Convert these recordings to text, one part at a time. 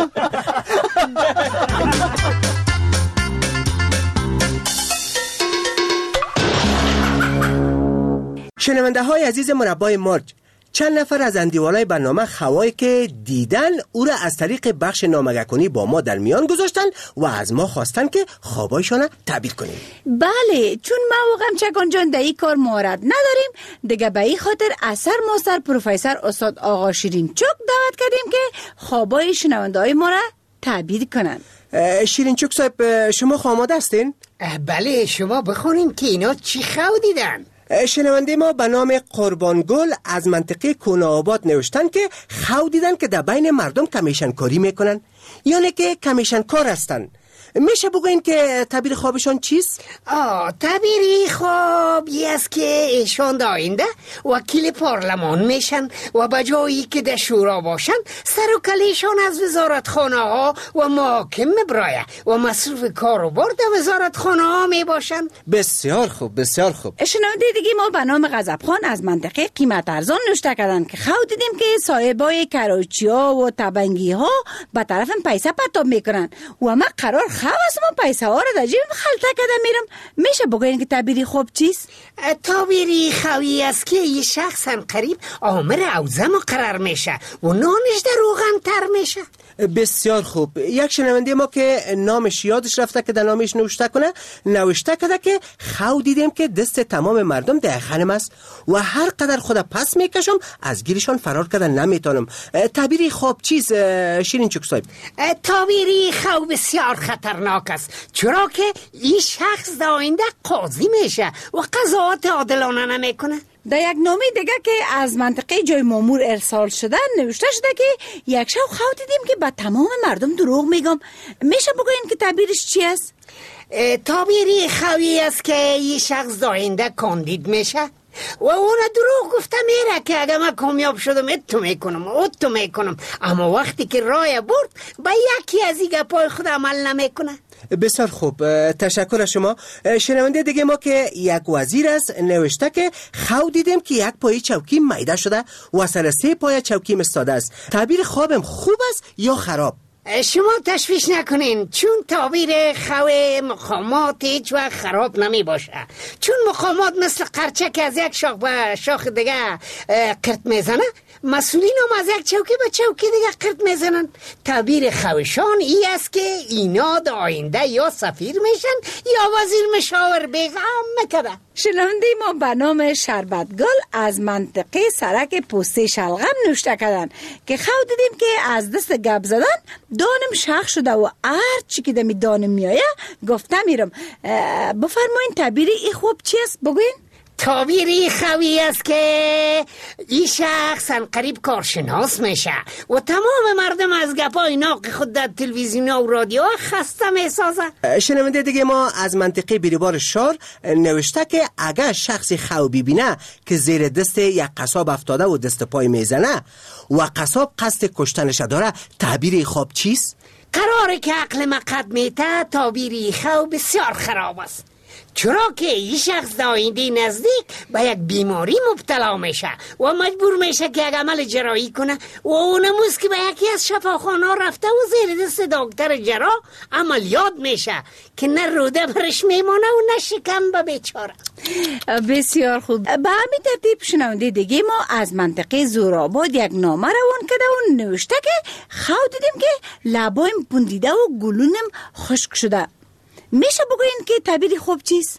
شنونده های عزیز مربای مرج، چند نفر از اندیوالای برنامه خوایی که دیدن او را از طریق بخش نامگه‌کنی با ما در میان گذاشتن و از ما خواستن که خوابایشان تعبیر کنیم. بله، چون ما واقعا چکان جان در این کار مهارت نداریم دیگه، به این خاطر اثر ماستر پروفسور استاد آقا شیرین چوک دعوت کردیم که خوابای شنونده های ما را تعبیر کنن. شیرین چوک صاحب، شما آماده هستین؟ بله، شما بخونیم که اینا چی خو دیدن. شنونده ما به نام قربانگل از منطقه کنه-آباد نوشتن که خو دیدن که در بین مردم کمیشن کاری میکنن، یعنی که کمیشن کار هستن. میشه بگوین که تعبیر خوابشان چیست؟ تعبیر خواب یه است که ایشان آینده وکیل پارلمان میشن و بجایی که در شورا باشن سر و کلیشان از وزارتخانه ها و محاکم میبرایه و مصروف کار و بار در وزارتخانه ها میباشن. بسیار خوب، بسیار خوب. شنونده دیگه ما به نام غضبخان از منطقه قیمت ارزان نوشته کردن که خو دیدیم که صاحبای کراچی ها و تبنگی ها به طرف پیسه پرتاب میکنن و ما قرار خواست ما پیسه ها رو در جیبم خلطه کده میرم. میشه بگوین که تعبیری خوب چیست؟ تعبیری خوی است که یه شخص هم قریب آمر اوزه مقرر میشه و نانش در روغن تر میشه. بسیار خوب. یک شنونده ما که نامش یادش رفته که در نامش نوشته کده که خو دیدیم که دست تمام مردم در خانم است و هر قدر خود پس میکشم از گیرشان فرار کردن نمیتونم. تعبیری خوب چیز شیرین چوک صاحب؟ تعبیری خو بسیار خطرناک است، چرا که این شخص در آینده قاضی میشه و قضاوت عادلانه نمیکنه. در یک نامه دیگه که از منطقه جای مامور ارسال شده نوشته شده که یک شب خو دیدیم که به تمام مردم دروغ میگم. میشه بگوین که تعبیرش چی است؟ تعبیری خوی است که این شخص در آینده کاندید میشه و اون دروغ گفته میره که اگه من کامیاب شدم اتو میکنم، اما وقتی که رای برد با یکی از این گپای خود عمل نمیکنه. بسیار خوب، تشکر از شما. شنونده دیگه ما که یک وزیر است نوشته که خو دیدیم که یک پای چوکی میده شده و سر 3 پای چوکی استاده است. تعبیر خوابم خوب است یا خراب؟ شما تشویش نکنین، چون تعبیر خو مقامات هیچ وقت خراب نمی باشه، چون مقامات مثل قرچه که از یک شاخ به شاخ دیگه قرط میزنه، مسئولین هم از یک چوکی به چوکی دیگه قرط میزنن. تعبیر خوشان ای است که اینا در آینده یا سفیر میشن یا وزیر مشاور بیغم میکده. شنونده ما به نام شربتگل از منطقه سرک پوسته شلغم نوشته کردن که خو دیدیم که از دست گپ زدن دانم شخ شده و هر چی که دمی دانم میایه گفته میرم. بفرمایین تعبیری ای خوب چی است بگوین؟ تعبیری خوی است که این شخص قریب کارشناس میشه و تمام مردم از گپای ناق خود در تلویزیون و رادیو خسته میسازه. شنونده دیگه ما از منطقه بیریبار شار نوشته که اگر شخصی خو ببینه که زیر دست یک قصاب افتاده و دست پای میزنه و قصاب قصد کشتنش داره، تعبیری خوب چیست؟ قراره که عقل مقد میته تعبیری خو بسیار خراب است، چرا که این شخص در آینده نزدیک به یک بیماری مبتلا میشه و مجبور میشه که یک عمل جراحی کنه و اونموز که به یکی از شفاخانه رفته و زیر دست دکتر جراح عملیات میشه که نه روده برش میمانه و نه شکم به بیچاره. بسیار خوب. به همین ترتیب شنونده دیگه ما از منطقه زورآباد یک نامه روان کرده و نوشته که خو دیدیم که لبایم پوندیده و گلونم خشک شده. میشه بگوین که تعبیری خوب چیست؟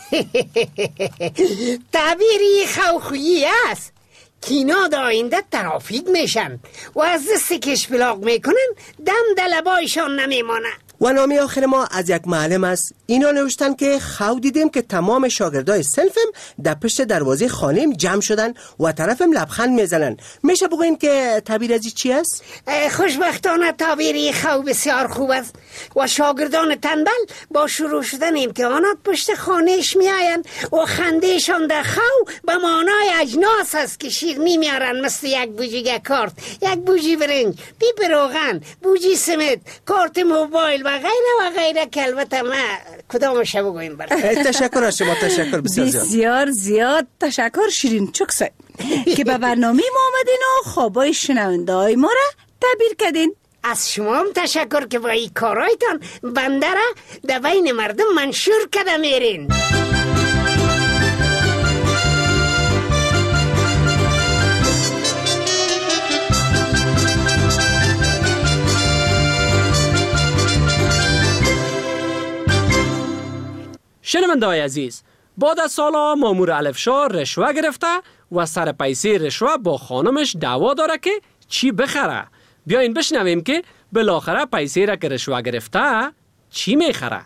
تعبیری خوخویی است که اینا در آینده ترافیک میشن و از دست کشبلاغ میکنن، دم در لبایشان نمیمانه. و نامه آخر ما از یک معلم است. اینا نوشتن که خو دیدیم که تمام شاگردای صنفم در پشت دروازه خانم جمع شدن و طرفم لبخند میزنن. میشه بگوین که تعبیر از چی است؟ خوشبختانه تعبیری خو بسیار خوب است و شاگردان تنبل با شروع شدن امتحانات پشت خانهش میاین و خندهشان در خو به معنای اجناس است که شیرینی میارن، مثل یک بوجی کارت، یک بوجی برنج، پیپ روغن، بوجی سمت، کارت موبایل و غیره که البته ما کدامش بگویم برای. تشکر از شما، تشکر بسیار زیاد تشکر شیرین چوک صاحب که به برنامه ما آمدین و خوابای شنونده های ما را تعبیر کردین. از شما هم تشکر که با این کارایتان بنده را در بین مردم منشور کرده میرین. شنونده‌های عزیز، بعد از سالا مامور الفشا رشوه گرفته و سر پیسه رشوه با خانمش دعوا داره که چی بخره. بیاین بشنویم که بالاخره پیسه را که رشوه گرفته چی میخره.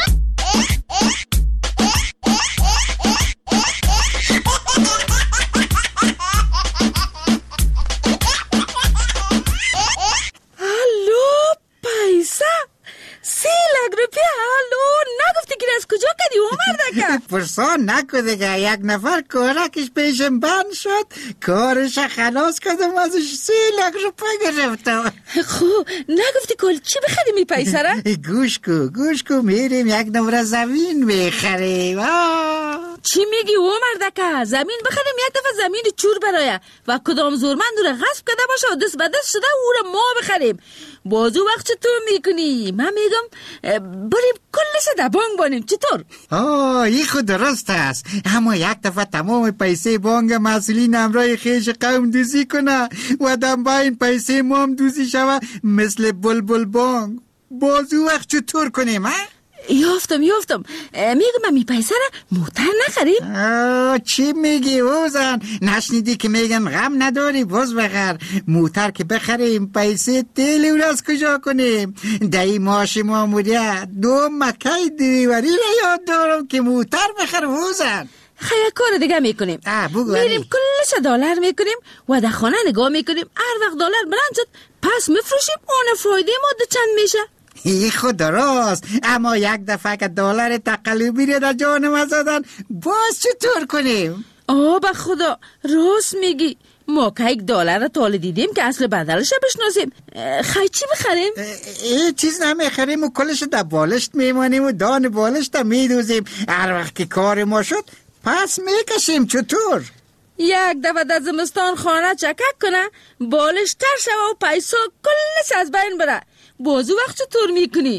الو پیسه 3 لک روپیه. الو نگفتی که از کجا کدی اومردکه؟ پرسان نکده که یک نفر کارکش پیشم بند شد، کارش خلاص کردم ازش 3 لک روپیه گرفتم. خب نگفتی کل چی بخریم این پیسه را؟ گوش کو میریم یک نمره زمین میخریم. چی میگی اومردکه؟ زمین بخریم؟ یک دفعه زمین چور برایه و کدام زورمند رو غصب کرده باشه و دست به دست شده او را ما بخریم. بازو وقت چطور میکنی؟ من میگم بریم کلش در بانک بانیم. چطور؟ این خود درست است، اما یک دفعه تمام پیسه بانک مسئولین امرای خیش قوم دوزی کنه و دنبا این پیسه ما هم دوزی شوه مثل بلبل بانک. بازو وقت چطور کنیم؟ یافتم میگم می پیسه را موتر نخریم؟ چی میگی اوزن؟ نشنیدی که میگن غم نداری باز بخر. موتر که بخریم پیسه تیل اون از کجا کنیم؟ دایی ماش ماموریت 2 مکه دیواری را یاد دارم که موتر بخر اوزن. خیلی کار دیگه میکنیم. میریم کلش دلار میکنیم و در خانه نگاه میکنیم. هر وقت دلار بلند شد پس میفروشیم، اون فایده ما ده چند میشه. این خود درست، اما یک دفعه که دلار تقلبی رو در جان ما زدن باز چطور کنیم؟ به خدا راست میگی. ما که یک دلار را تاله دیدیم که اصل بدلش بشناسیم. خیلی چی بخریم؟ چیز نمیخریم و کلش در بالشت میمانیم و دان بالشت میدوزیم. هر وقت که کار ما شد پس میکشیم. چطور؟ یک دفعه در زمستان خانه چکک کنه بالش تر شوه و پیسا کلش از بین بره. بازو وقت چطور میکنی؟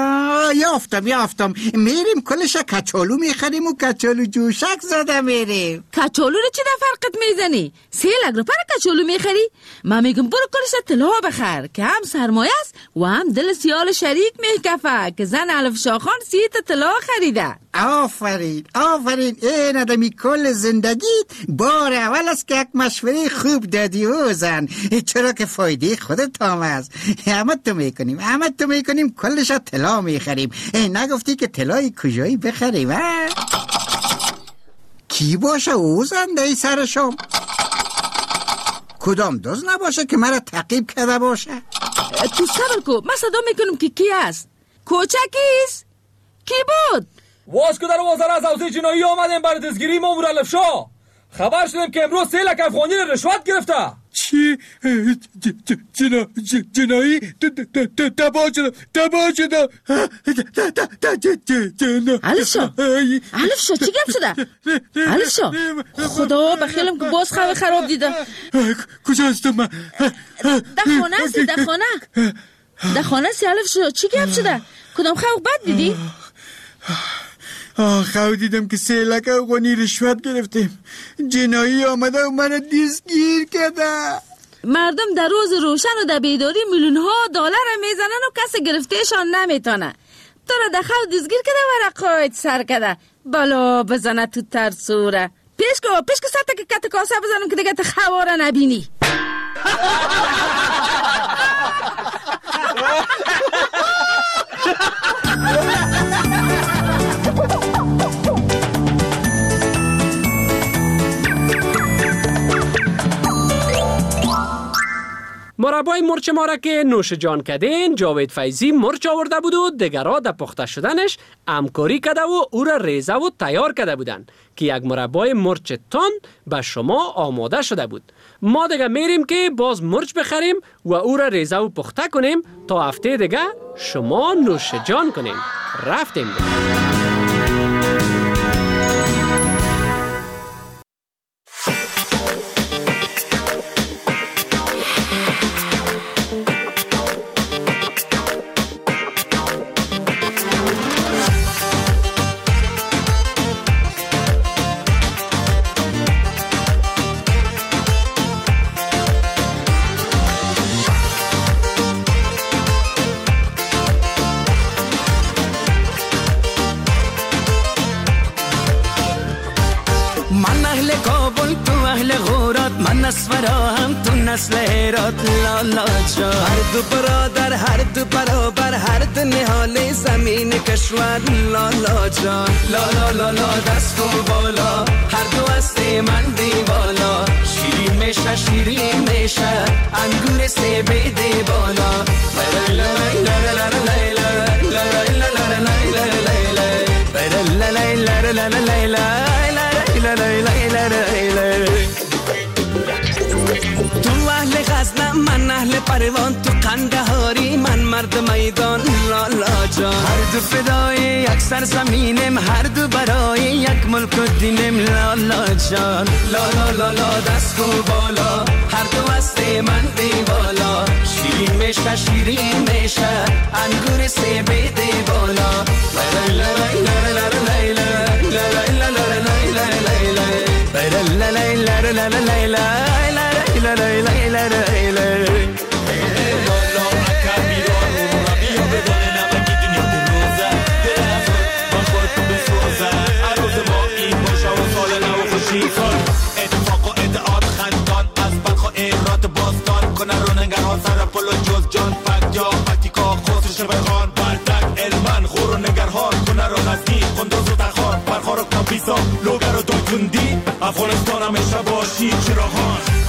یافتم میریم کلش کچالو میخریم و کچالو جوشک زده میریم. کچالو رو چی در فرقت میزنی؟ 3 لک روپیه کچالو میخری؟ من میگم برو کلش طلا بخر که هم سرمایه است و هم دل سیال شریک میکفه که زن الفشا خان 30 تا طلا خریده. آفرین این آدمی کل زندگیت بار اول است که یک مشوره خوب دادی و زن، چرا که فایده خودت هم است. همه تو میکنیم کلش طلا میخریم. نگفتی که طلای کجایی بخریم؟ کی باشه او زن دای سرشم؟ کدام دوز نباشه که مرا تعقیب کرده باشه؟ تو صبر کو، من صدا میکنم که کی است. کوچکیست؟ کی بود؟ واس که در وزارت از حوزه جنایی آمدیم برای دستگیری مامور الفشا. خبر شدیم که امروز 3 لک افغانی رشوت گرفته. چی؟ جنایی؟ تبا شدم. الفشا چی گپ شده؟ الفشا خدا بخیلم که باز خواه خراب دیده. کجا هستم من؟ در خانه هستی الفشا. چی گپ شده؟ کدام خواه بد دیدی؟ خواه دیدم که 3 لک افغانی رشوت گرفتیم. جنایی آمده و من دستگیر کرده. مردم در روز روشن و در بیداری میلیون ها دلار میزنن و کسی گرفتهشان نمیتونه. تو را در خواه دستگیر کرده و رقایت سر کرده. بلا بزنه تو ترسوره. پیش که سطح که کت کاسه بزنم که دیگه تو خواه را نبینی. مربای مرچ ما را که نوش جان کردین جاوید فیضی مرچ آورده بود و دیگرها در پخته شدنش همکاری کرده و او را ریزه و تیار کرده بودن که یک مربای مرچ تان به شما آماده شده بود. ما دیگه میریم که باز مرچ بخریم و او را ریزه و پخته کنیم تا هفته دیگه شما نوش جان کنیم. رفتیم دیگه. نسل هرات لالا جان. هر دو برادر هر دو برابر هر دو نهال زمین کشور لالا جان. لالا لالا دست و بالا هر دو هست من دیوالا. شیرین میشه شیرین میشه انگور سه بیده بالا. تو اهل غزنم من اهل پروان، تو قندهاری من مرد میدان لالا جان. هر دو فدای یک سرزمینم هر دو برای یک ملک و دینم لالا جان. لالا لالا دست و بالا هر دو هست من دیوالا. شیرین میشه شیرین میشه انگور سه بیده بالا. اتفاق و ادعاد خندان از بلخ و ایرات باستان کنه رو نگران سر پلو جز جان فکت یا پکتیکا خسر شبهان بردک علمان خور و نگرهان کنه رو نزدی خندوز و تخان برخار و کمپیسا لوگر و دایتوندی افغانستان همیشه باشی چراغان.